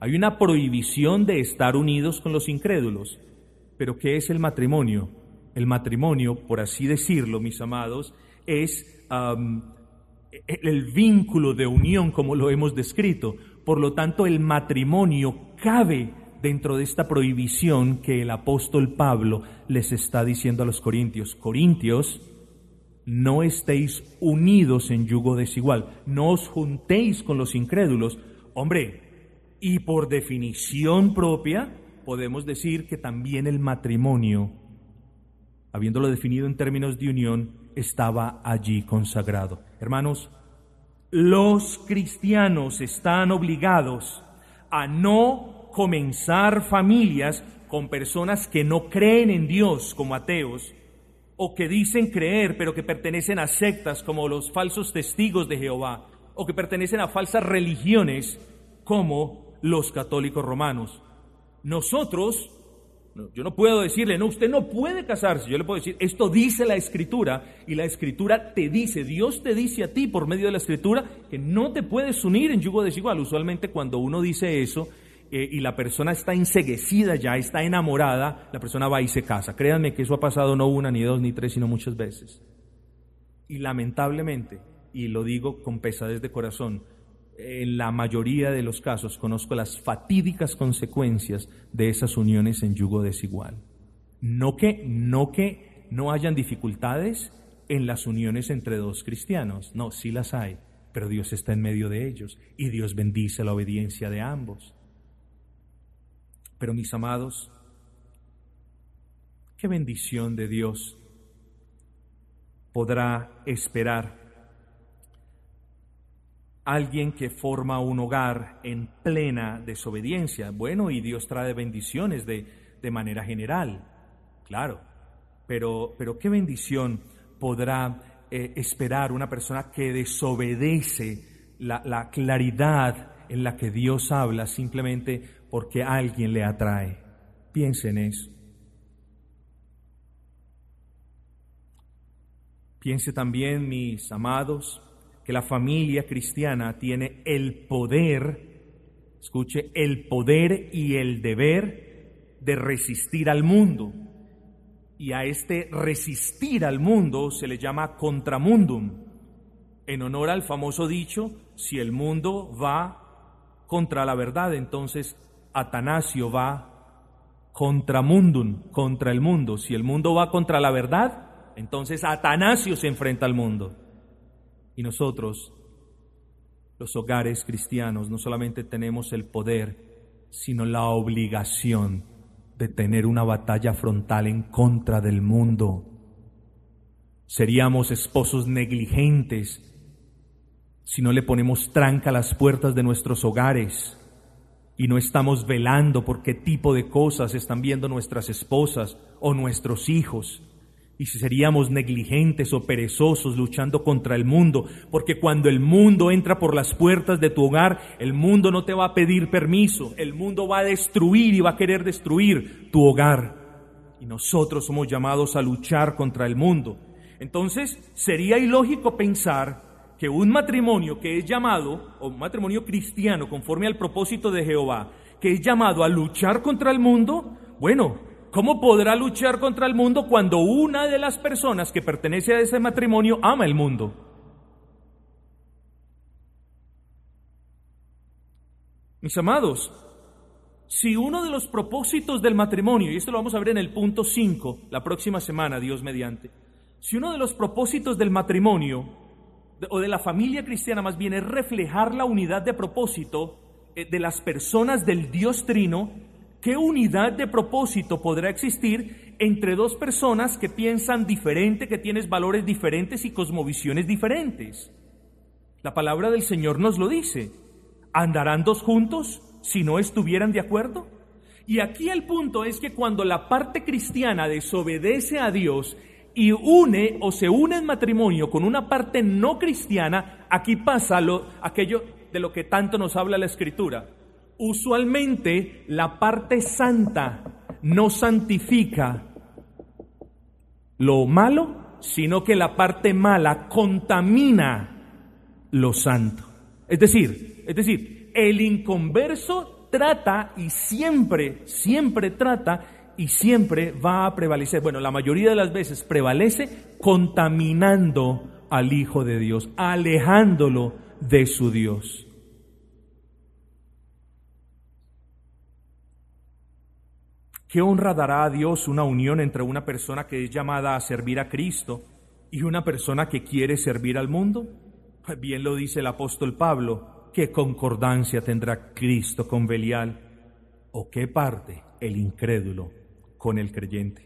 Hay una prohibición de estar unidos con los incrédulos. Pero ¿qué es el matrimonio? El matrimonio, por así decirlo, mis amados, es el vínculo de unión como lo hemos descrito. Por lo tanto, el matrimonio cabe dentro de esta prohibición que el apóstol Pablo les está diciendo a los corintios. Corintios, no estéis unidos en yugo desigual, no os juntéis con los incrédulos. Hombre, y por definición propia, podemos decir que también el matrimonio, habiéndolo definido en términos de unión, estaba allí consagrado. Hermanos, los cristianos están obligados a no comenzar familias con personas que no creen en Dios como ateos, o que dicen creer pero que pertenecen a sectas como los falsos testigos de Jehová, o que pertenecen a falsas religiones como los católicos romanos. Nosotros, yo no puedo decirle, no, usted no puede casarse. Yo le puedo decir, esto dice la Escritura, y la Escritura te dice, Dios te dice a ti por medio de la Escritura que no te puedes unir en yugo desigual. Usualmente cuando uno dice eso y la persona está enceguecida ya, está enamorada, la persona va y se casa. Créanme que eso ha pasado no una, ni dos, ni tres, sino muchas veces. Y lamentablemente, y lo digo con pesadez de corazón, en la mayoría de los casos conozco las fatídicas consecuencias de esas uniones en yugo desigual. No que no hayan dificultades en las uniones entre dos cristianos, no, sí las hay, pero Dios está en medio de ellos y Dios bendice la obediencia de ambos. Pero mis amados, qué bendición de Dios podrá esperar alguien que forma un hogar en plena desobediencia. Bueno, y Dios trae bendiciones de manera general, claro, pero qué bendición podrá esperar una persona que desobedece la claridad en la que Dios habla simplemente porque alguien le atrae. Piensen en eso. Piense también, mis amados, que la familia cristiana tiene el poder, escuche, el poder y el deber de resistir al mundo. Y a este resistir al mundo se le llama contramundum, en honor al famoso dicho, si el mundo va contra la verdad, entonces Atanasio va contramundum, contra el mundo. Si el mundo va contra la verdad, entonces Atanasio se enfrenta al mundo. Y nosotros, los hogares cristianos, no solamente tenemos el poder, sino la obligación de tener una batalla frontal en contra del mundo. Seríamos esposos negligentes si no le ponemos tranca a las puertas de nuestros hogares y no estamos velando por qué tipo de cosas están viendo nuestras esposas o nuestros hijos. Y si seríamos negligentes o perezosos luchando contra el mundo, porque cuando el mundo entra por las puertas de tu hogar, el mundo no te va a pedir permiso, el mundo va a destruir y va a querer destruir tu hogar. Y nosotros somos llamados a luchar contra el mundo. Entonces, sería ilógico pensar que un matrimonio que es llamado, o un matrimonio cristiano conforme al propósito de Jehová, que es llamado a luchar contra el mundo, bueno, ¿cómo podrá luchar contra el mundo cuando una de las personas que pertenece a ese matrimonio ama el mundo? Mis amados, si uno de los propósitos del matrimonio, y esto lo vamos a ver en el punto 5, la próxima semana, Dios mediante, si uno de los propósitos del matrimonio, o de la familia cristiana más bien, es reflejar la unidad de propósito de las personas del Dios Trino, ¿qué unidad de propósito podrá existir entre dos personas que piensan diferente, que tienen valores diferentes y cosmovisiones diferentes? La palabra del Señor nos lo dice. ¿Andarán dos juntos si no estuvieran de acuerdo? Y aquí el punto es que cuando la parte cristiana desobedece a Dios y une o se une en matrimonio con una parte no cristiana, aquí pasa aquello de lo que tanto nos habla la Escritura. Usualmente la parte santa no santifica lo malo, sino que la parte mala contamina lo santo. Es decir, el inconverso trata y siempre trata y siempre va a prevalecer. Bueno, la mayoría de las veces prevalece contaminando al Hijo de Dios, alejándolo de su Dios. ¿Qué honra dará a Dios una unión entre una persona que es llamada a servir a Cristo y una persona que quiere servir al mundo? Pues bien lo dice el apóstol Pablo, ¿qué concordancia tendrá Cristo con Belial? ¿O qué parte el incrédulo con el creyente?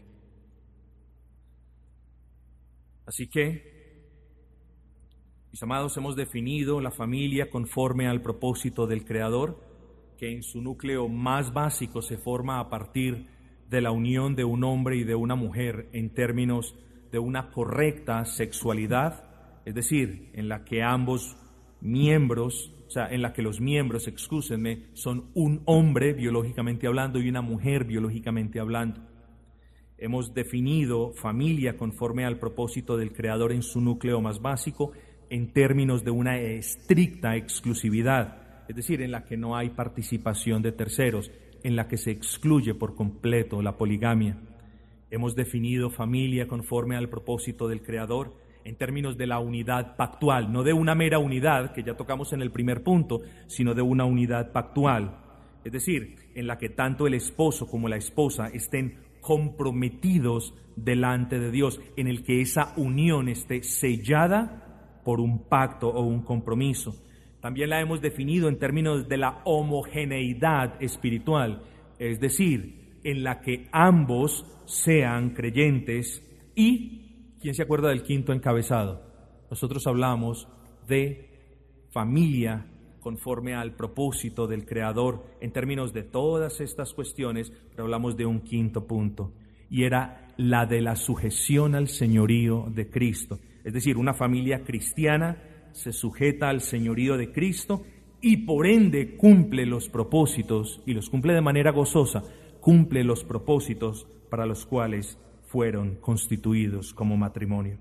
Así que, mis amados, hemos definido la familia conforme al propósito del Creador, que en su núcleo más básico se forma a partir de la unión de un hombre y de una mujer en términos de una correcta sexualidad, es decir, en la que ambos miembros, en la que los miembros, son un hombre biológicamente hablando y una mujer biológicamente hablando. Hemos definido familia conforme al propósito del Creador en su núcleo más básico en términos de una estricta exclusividad, es decir, en la que no hay participación de terceros, en la que se excluye por completo la poligamia. Hemos definido familia conforme al propósito del Creador en términos de la unidad pactual, no de una mera unidad, que ya tocamos en el primer punto, sino de una unidad pactual, es decir, en la que tanto el esposo como la esposa estén comprometidos delante de Dios, en el que esa unión esté sellada por un pacto o un compromiso. También la hemos definido en términos de la homogeneidad espiritual, es decir, en la que ambos sean creyentes. Y, ¿quién se acuerda del quinto encabezado? Nosotros hablamos de familia conforme al propósito del Creador en términos de todas estas cuestiones, pero hablamos de un quinto punto, y era la de la sujeción al señorío de Cristo. Es decir, una familia cristiana se sujeta al señorío de Cristo y por ende cumple los propósitos, y los cumple de manera gozosa, cumple los propósitos para los cuales fueron constituidos como matrimonio.